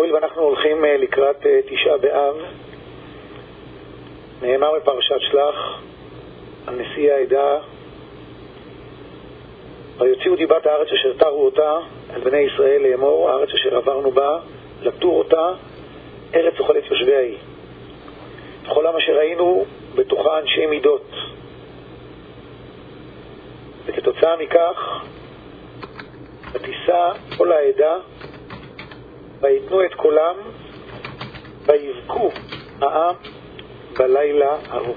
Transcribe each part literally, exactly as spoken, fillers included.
הואיל ואנחנו הולכים לקראת תשעה באב, נאמר בפרשת שלח על נשיא העדה, ויוציאו דיבת הארץ אשר תרו אותה על בני ישראל לאמור, הארץ אשר עברנו בה, לתור אותה, ארץ אוכלת יושביה היא. בכל מה שראינו בתוכה אנשי מידות, וכתוצאה מכך ותישא כל העדה ויתנו את קולם ויבכו העם בלילה ההוא.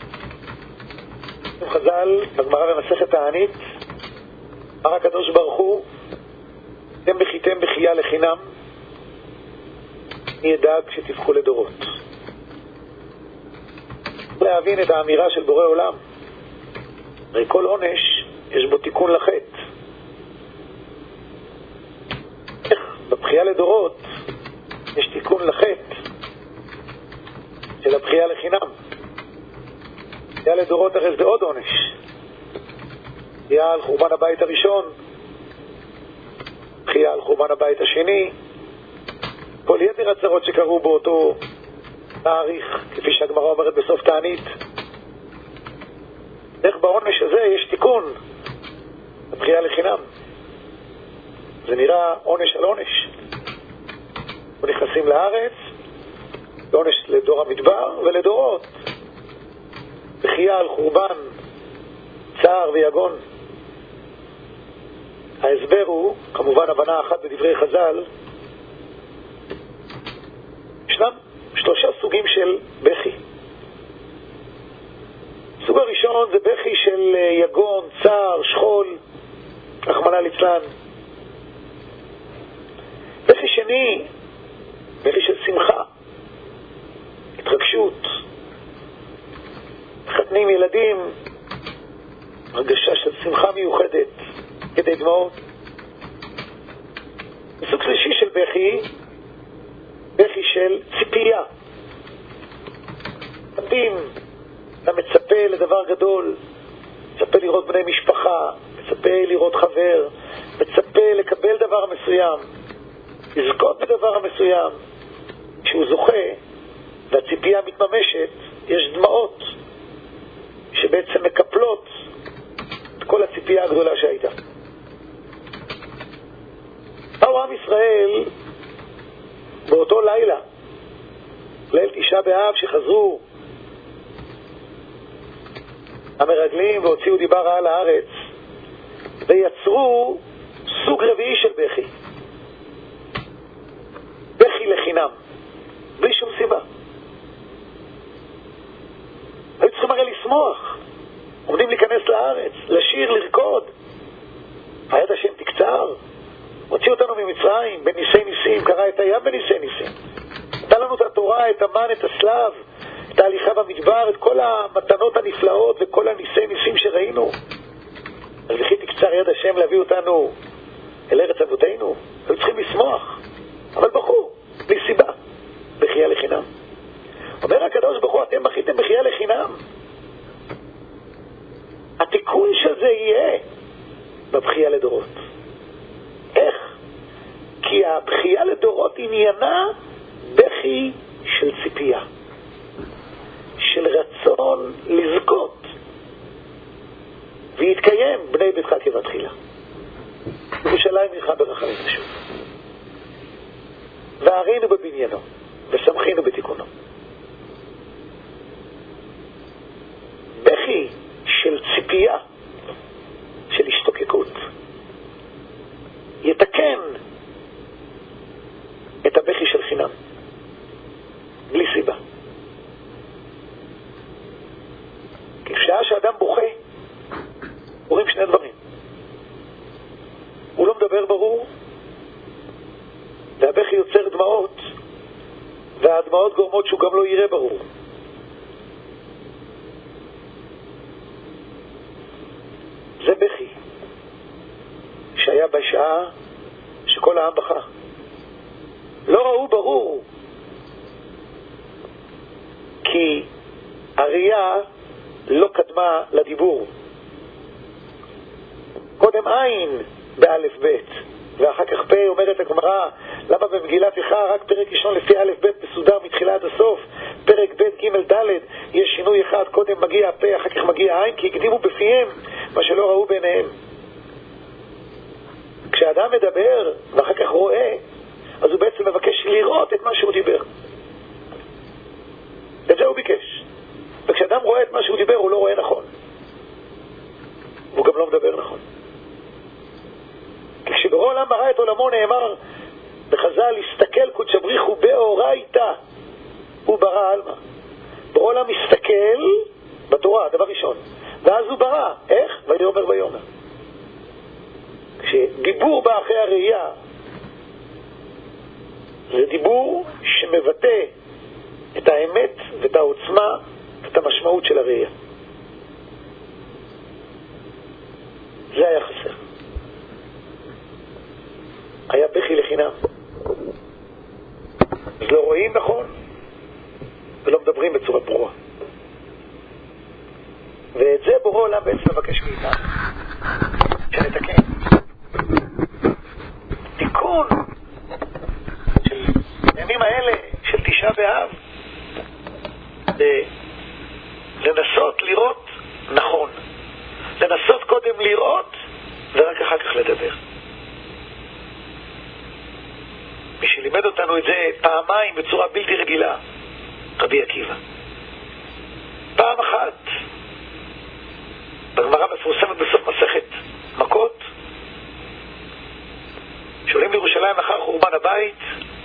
חז"ל בגמרא במסכת תענית, אמר הקדוש ברוך הוא, אתם בכיתם בכייה לחינם, מי ידאג שתבכו לדורות. להבין את האמירה של בורא עולם, הרי כל עונש יש בו תיקון לחטא. איך בבכייה לדורות יש תיקון לחטא של הבכייה לחינם? בבכייה לדורות הרי זה עוד עונש, בכייה על חורבן הבית הראשון, בכייה על חורבן הבית השני, כל יתר הצרות שקרו באותו תאריך, כפי שהגמרא אומרת בסוף תענית. איך בעונש הזה יש תיקון הבכייה לחינם? זה נראה עונש על עונש. ונכנסים לארץ, עונש לדור המדבר ולדורות, בכייה על חורבן, צער ויגון. ההסבר הוא כמובן הבנה אחת בדברי חז"ל. ישנם שלושה סוגים של בכי. סוג הראשון זה בכי של יגון, צער, שכול, רחמנא ליצלן. בכי שני, בכי של שמחה, התרגשות, חתנים ילדים, הרגשה של שמחה מיוחדת כדי דמעות. סוג שלישי של בכי, בכי של ציפייה. מצפים, אתה מצפה לדבר גדול, מצפה לראות בני משפחה, מצפה לראות חבר, מצפה לקבל דבר מסוים, לזכות בדבר מסוים. כשהוא זוכה והציפייה מתממשת, יש דמעות שבעצם מקפלות את כל הציפייה הגדולה שהייתה. באו עם ישראל באותו לילה, ליל תשעה באב, שחזרו המרגלים והוציאו דיבה רעה לארץ, ויצרו סוג רביעי של בכי, בכי לחינם, בלי שום סיבה. היו צריכים הרי לשמוח, עומדים להיכנס לארץ, לשיר, לרקוד. היד השם תקצר, הוציא אותנו ממצרים בניסי ניסים, קרא את הים בניסי ניסים, נתן לנו את התורה, את המן, את הסלב, את ההליכה במדבר, את כל המתנות הנפלאות וכל הניסי ניסים שראינו. אז לכי תקצר יד השם להביא אותנו אל ארץ אבותינו. היו צריכים לשמוח, אבל בכו בלי סיבה, בכייה לחינם. אומר הקדוש ברוך הוא, אתם בכיתם בכייה לחינם. התיקון של זה יהיה בבכייה לדורות. איך? כי הבכייה לדורות עניינה בכי של ציפייה, של רצון לזכות, ויתקיים בני ביתך כבתחילה. ירושלים נלך ברחמים ושוב, והרינו בבניינו ושמחינו בתיקונו. בכי של ציפייה, של השתוקקות, יתקן את הבכי של חינם בלי סיבה. כי כשעה שאדם בוכה, קורים שני דברים: הוא לא מדבר ברור, והבכי יוצר דמעות, והדמעות גורמות שהוא גם לא יראה ברור. זה בכי שהיה בשעה שכל העם בכה. לא ראו ברור, כי הראייה לא קדמה לדיבור. קודם עין באלף בית, ואחר כך פה אומרת הגמרא, למה במגילת איכה רק פרק ראשון לפי א' ב' מסודר מתחילה עד הסוף, פרק ב' ג' ד' יש שינוי אחד, קודם מגיע הפה, אחר כך מגיע העין, כי הקדימו בפיהם מה שלא ראו בעיניהם. כשאדם מדבר ואחר כך רואה, אז הוא בעצם מבקש לראות את מה שהוא דיבר. את זה הוא ביקש. וכשאדם רואה את מה שהוא דיבר, הוא לא רואה נכון. והוא גם לא מדבר נכון. כי כשברוא עולם ברא את עולמו נאמר בחז"ל, הסתכל קודש בריחו באורייתא, הוא ברא עלמא. ברוא עולם מסתכל בתורה, דבר ראשון. ואז הוא ברא. איך? ויאמר ויאמר. כשדיבור בא אחרי הראייה, זה דיבור שמבטא את האמת ואת העוצמה ואת המשמעות של הראייה. זה היה חסר. היה בכי לחינם. אז לא רואים נכון ולא מדברים בצורה ברורה. ואת זה בורא עולם בעצם מבקש מאיתנו שנתקן. תיקון של הימים האלה של תשעה באב, לנסות לראות נכון, לנסות קודם לראות ורק אחר כך לדבר. מי שלימד אותנו את זה פעמיים בצורה בלתי רגילה, רבי עקיבא. פעם אחת בגמרא מפורסמת בסוף מסכת מכות, שעולים לירושלים אחר חורבן הבית,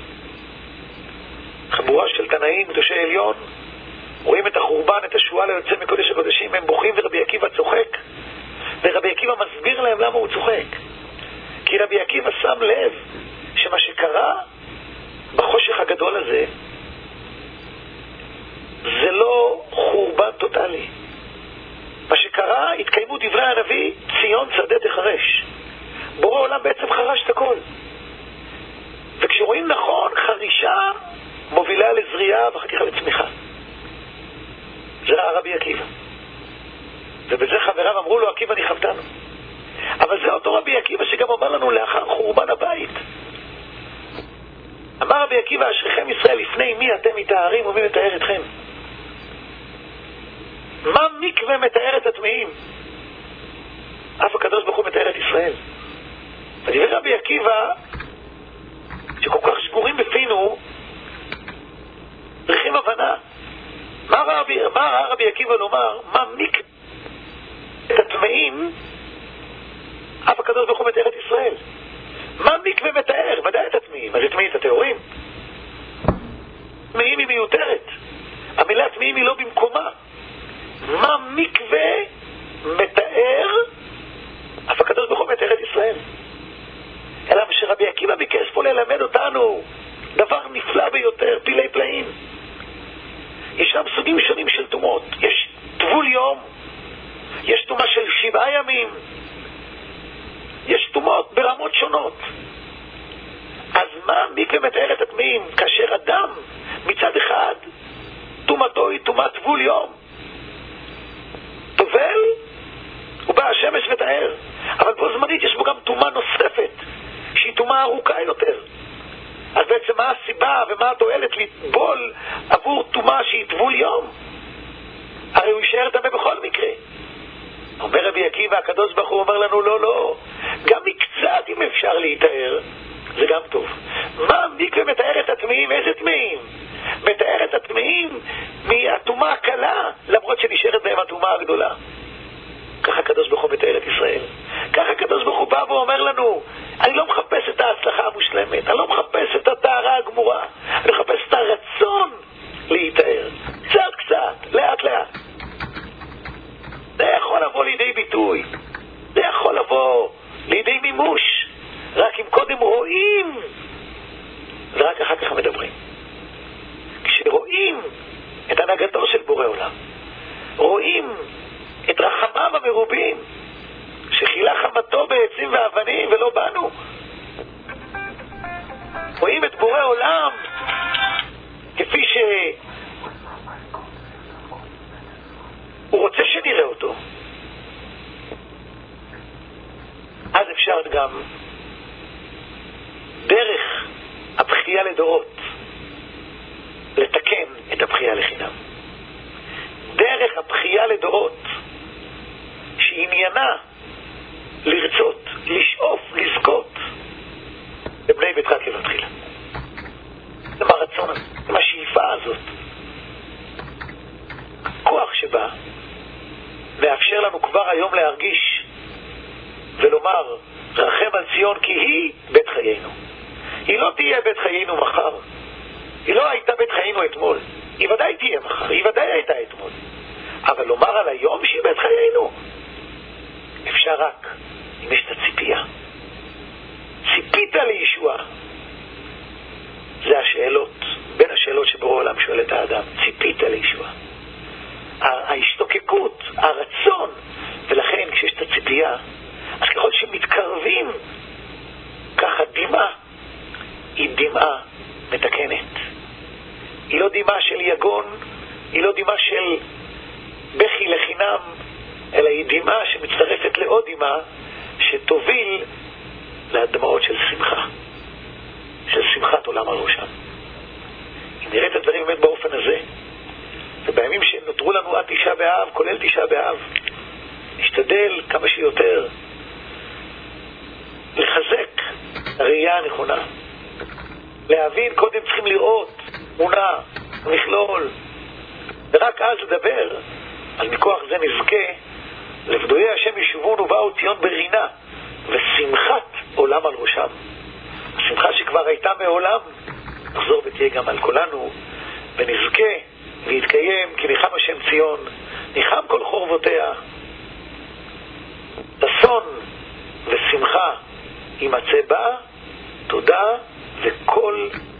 חבורה של תנאים קדושי עליון, רואים את החורבן, את השועל היוצא מקודש הקודשים, הם בוכים ורבי עקיבא צוחק, ורבי עקיבא מסביר להם למה הוא צוחק. כי רבי עקיבא שם לב שמה שקרה בחושך הגדול הזה זה לא חורבן טוטלי. מה שקרה, התקיימו דברי הנביא, ציון שדה תחרש. בורא עולם בעצם חרש את הכל. וכשרואים נכון, חרישה מובילה לזריעה ואחר כך לצמיחה. זה ראה רבי עקיבא. ובזה חבריו אמרו לו, עקיבא ניחמתנו. אבל זה אותו רבי עקיבא שגם אומר לנו לאחר חורבן הבית. אמר רבי עקיבא, אשריכם ישראל, לפני מי אתם מתארים ומי מתאר אתכם? מה מקווה מתאר את הטמאים? אף הקדוש ברוך הוא מתאר את ישראל. ודברי רבי עקיבא, שכל כך שגורים בפינו, צריכים הבנה. מה רבי, מה רבי עקיבא לומר? מה מקווה את הטמאים? אף הקדוש ברוך הוא מתאר את ישראל. מה מקווה מתאר? ודאי את הטמאים. אז הטמאים את הטהורים. טמאים היא מיותרת. המילה טמאים היא לא במקומה. מה מקווה מתאר? אף הקדוש ברוך הוא מתאר את ישראל. אלא שרבי עקיבא ביקש פה ללמד אותנו דבר נפלא ביותר, פילי פלאים. ישנם סוגים שונים של טומאות. יש טבול יום, יש טומאה של שבעה ימים, יש טומאות ברמות שונות. אז מה מקווה מתאר את הטמאים? כאשר אדם מצד אחד טומאתו היא טומאת טבול יום, טובל הוא בא השמש ותאר, אבל בו זמנית יש בו גם טומאה נוספת שהיא טומאה ארוכה יותר. אז בעצם מה הסיבה ומה התועלת לטבול עבור טומאה שהיא טבול יום? הרי הוא יישאר טמא בכל מקרה. אומר רבי עקיבא, הקדוש ברוך הוא אומר לנו, לא, לא, גם מקצת אם אפשר להתאר, זה גם טוב. מה מקווה מתאר את הטמאים? איזה טמאים? מתאר את הטמאים מהטומאה הקלה, למרות שנשארת בהם הטומאה הגדולה. ככה הקדוש ברוך הוא מתאר את ישראל. ככה הקדוש ברוך הוא בא ואומר לנו, אני לא מחפש את ההצלחה המושלמת, אני לא מחפש את הטהרה הגמורה, אני מחפש את הרצון להתאר. קצת קצת, לאט לאט. זה יכול לבוא לידי ביטוי, זה יכול לבוא לידי מימוש, רק אם קודם רואים ורק אחר כך מדברים. כשרואים את הנהגתו של בורא עולם, רואים את רחמיו המרובים שחילה חמתו בעצים ואבנים ולא בנו, רואים את בורא עולם כפי שהוא רוצה שנראה אותו, אז אפשר גם לדורות לתקן את הבחייה לחינם. דרך הבחייה לדורות שעניינה לרצות, לשאוף, לזכות לבני ביתך כבתחילה. זה מהרצון, זה מהשאיפה הזאת. כוח שבא מאפשר לנו כבר היום להרגיש ולומר רחם על ציון כי היא בית חיינו. היא לא תהיה בית חיינו מחר, היא לא הייתה בית חיינו אתמול, היא ודאי תהיה מחר, היא ודאי הייתה אתמול, אבל לומר על היום שהיא בית חיינו אפשר רק אם יש את הציפייה. ציפית לישוע, זה השאלות, בין השאלות שבורא העולם שואל את האדם, ציפית לישוע, ההשתוקקות, הרצון. ולכן כשיש את הציפייה, אז ככל שמתקרבים ככה דמעה היא דמעה מתקנת, היא לא דמעה של יגון, היא לא דמעה של בכי לחינם, אלא היא דמעה שמצטרפת לעוד דמעה שתוביל לדמעות של שמחה, של שמחת עולם על ראשם. אם נראה את הדברים באמת באופן הזה, ובימים שנותרו לנו עד תשעה באב, כולל תשעה באב, נשתדל כמה שיותר לחזק הראייה הנכונה, להבין, קודם צריכים לראות תמונה, מכלול, ורק אז לדבר. אז מכוח זה נזכה לפדויי השם ישובון ובאו ציון ברינה ושמחת עולם על ראשם. השמחה שכבר הייתה מעולם נחזור ותהיה גם על כולנו, ונזכה ויתקיים כי ניחם השם ציון, ניחם כל חורבותיה, אסון ושמחה יימצא בה, תודה וכל